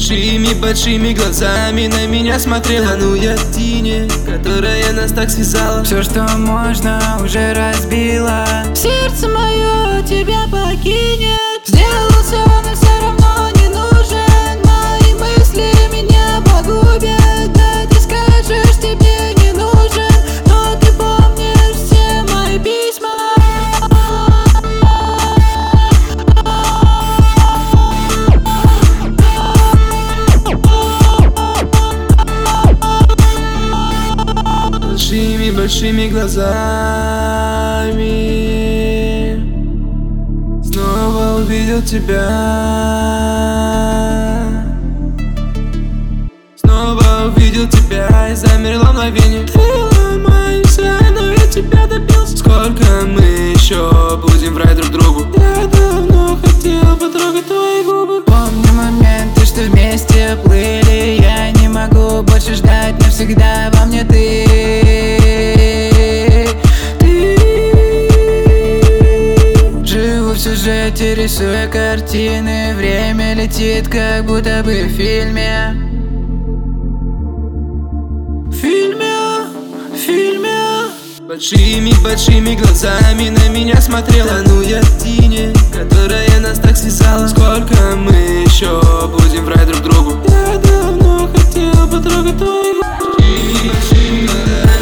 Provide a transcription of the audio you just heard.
Большими глазами на меня смотрела. Ну я тени, которая нас так связала. Все, что можно, уже разбила. Сердце мое тебя покинет. Сделал все, но все равно не нужен. Мои мысли меня погубят. Да ты скажешь, тебе не нужен, но ты помнишь все мои письма. Большими глазами снова увидел тебя. Снова увидел тебя и замерла мгновение. Ты ломаешься, но я тебя добился. Сколько мы еще будем врать друг другу? Я давно хотел потрогать твои губы. Помню моменты, что вместе плыли. Я не могу больше ждать, навсегда во мне ты. Живу в сюжете, рисуя картины. Время летит, как будто бы в фильме. Большими глазами на меня смотрела. Ну я тени, которая нас так связала. Сколько мы еще будем врать друг другу? Я давно хотел потрогать твои губы. Большими глазами